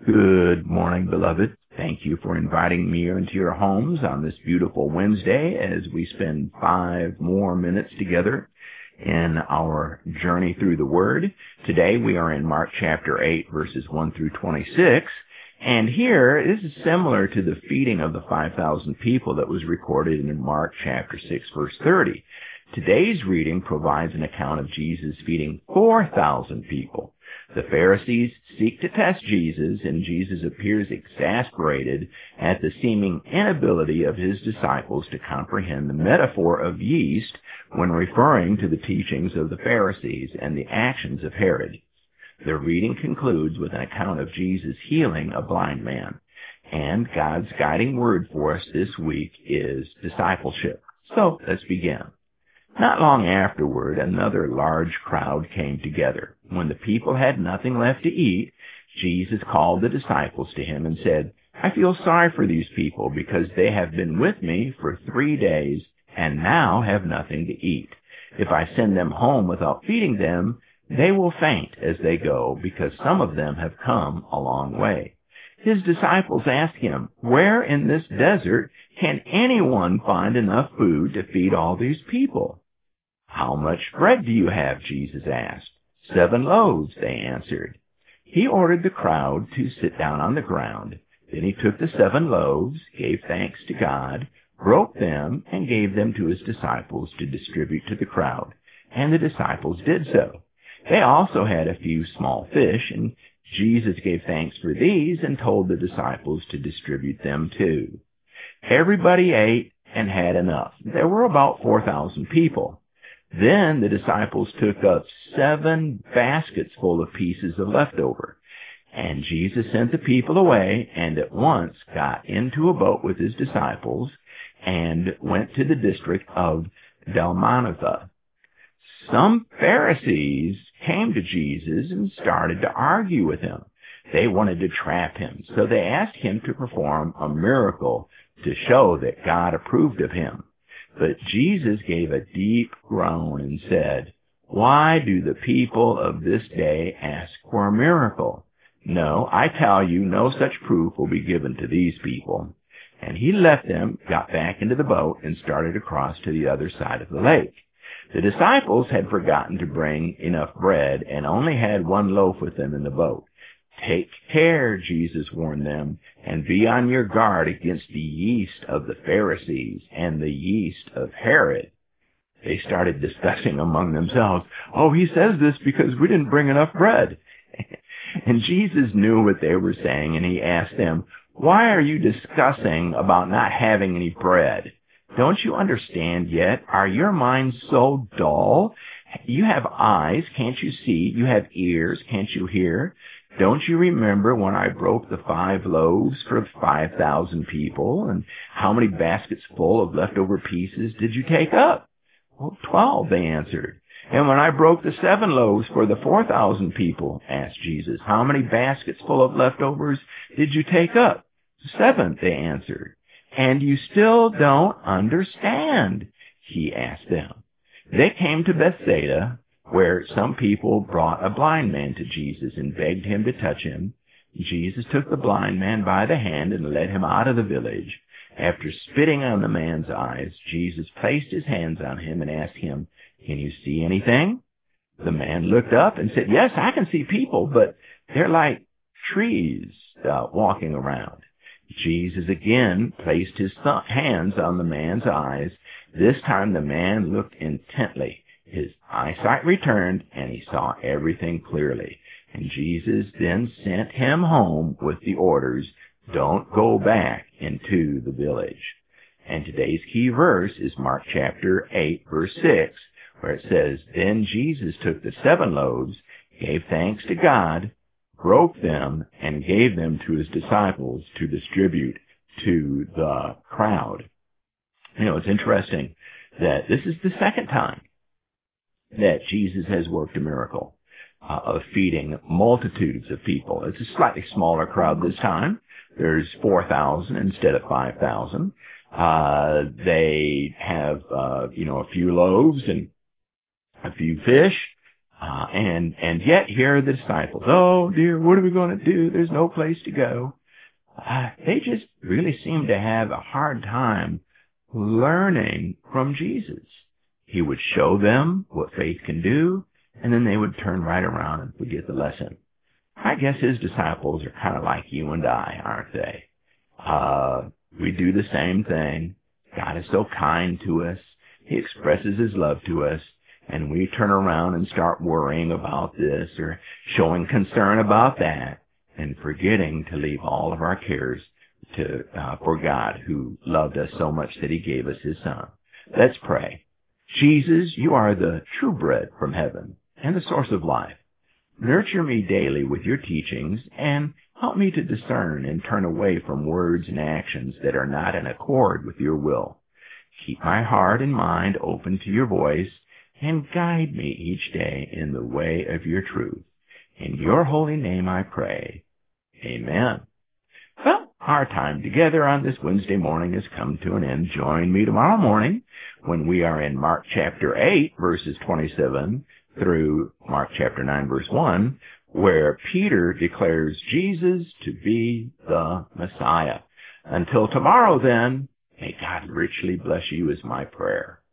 Good morning, beloved. Thank you for inviting me into your homes on this beautiful Wednesday as we spend 5 more minutes together in our journey through the Word. Today we are in Mark chapter 8, verses 1 through 26. And here, this is similar to the feeding of the 5,000 people that was recorded in Mark chapter 6, verse 30. Today's reading provides an account of Jesus feeding 4,000 people. The Pharisees seek to test Jesus, and Jesus appears exasperated at the seeming inability of his disciples to comprehend the metaphor of yeast when referring to the teachings of the Pharisees and the actions of Herod. The reading concludes with an account of Jesus healing a blind man, and God's guiding word for us this week is discipleship. So let's begin. Not long afterward, another large crowd came together. When the people had nothing left to eat, Jesus called the disciples to him and said, "I feel sorry for these people because they have been with me for 3 days and now have nothing to eat. If I send them home without feeding them, they will faint as they go because some of them have come a long way." His disciples asked him, "Where in this desert can anyone find enough food to feed all these people?" "How much bread do you have?" Jesus asked. 7 loaves, they answered. He ordered the crowd to sit down on the ground. Then he took the 7 loaves, gave thanks to God, broke them, and gave them to his disciples to distribute to the crowd. And the disciples did so. They also had a few small fish, and Jesus gave thanks for these and told the disciples to distribute them too. Everybody ate and had enough. There were about 4,000 people. Then the disciples took up 7 baskets full of pieces of leftover. And Jesus sent the people away and at once got into a boat with his disciples and went to the district of Dalmanutha. Some Pharisees came to Jesus and started to argue with him. They wanted to trap him, so they asked him to perform a miracle to show that God approved of him. But Jesus gave a deep groan and said, "Why do the people of this day ask for a miracle? No, I tell you, no such proof will be given to these people." And he left them, got back into the boat, and started across to the other side of the lake. The disciples had forgotten to bring enough bread and only had 1 loaf with them in the boat. "Take care," Jesus warned them, "and be on your guard against the yeast of the Pharisees and the yeast of Herod." They started discussing among themselves, "Oh, he says this because we didn't bring enough bread." And Jesus knew what they were saying, and he asked them, "Why are you discussing about not having any bread? Don't you understand yet? Are your minds so dull? You have eyes, can't you see? You have ears, can't you hear? Don't you remember when I broke the 5 loaves for 5,000 people? And how many baskets full of leftover pieces did you take up?" "Well, 12, they answered. "And when I broke the 7 loaves for the 4,000 people," asked Jesus, "how many baskets full of leftovers did you take up?" 7, they answered. "And you still don't understand?" he asked them. They came to Bethsaida, where some people brought a blind man to Jesus and begged him to touch him. Jesus took the blind man by the hand and led him out of the village. After spitting on the man's eyes, Jesus placed his hands on him and asked him, "Can you see anything?" The man looked up and said, "Yes, I can see people, but they're like trees walking around." Jesus again placed his hands on the man's eyes. This time the man looked intently. His eyesight returned, and he saw everything clearly. And Jesus then sent him home with the orders, "Don't go back into the village." And today's key verse is Mark chapter 8, verse 6, where it says, "Then Jesus took the 7 loaves, gave thanks to God, broke them, and gave them to his disciples to distribute to the crowd." You know, it's interesting that this is the second time that Jesus has worked a miracle of feeding multitudes of people. It's a slightly smaller crowd this time. There's 4,000 instead of 5,000. They have, a few loaves and a few fish. And yet here are the disciples. Oh dear, what are we going to do? There's no place to go. They just really seem to have a hard time learning from Jesus. He would show them what faith can do, and then they would turn right around and forget the lesson. I guess his disciples are kind of like you and I, aren't they? We do the same thing. God is so kind to us. He expresses his love to us, and we turn around and start worrying about this or showing concern about that and forgetting to leave all of our cares for God, who loved us so much that he gave us his Son. Let's pray. Jesus, you are the true bread from heaven and the source of life. Nurture me daily with your teachings and help me to discern and turn away from words and actions that are not in accord with your will. Keep my heart and mind open to your voice and guide me each day in the way of your truth. In your holy name I pray. Amen. Well, our time together on this Wednesday morning has come to an end. Join me tomorrow morning when we are in Mark chapter 8, verses 27 through Mark chapter 9, verse 1, where Peter declares Jesus to be the Messiah. Until tomorrow then, may God richly bless you is my prayer.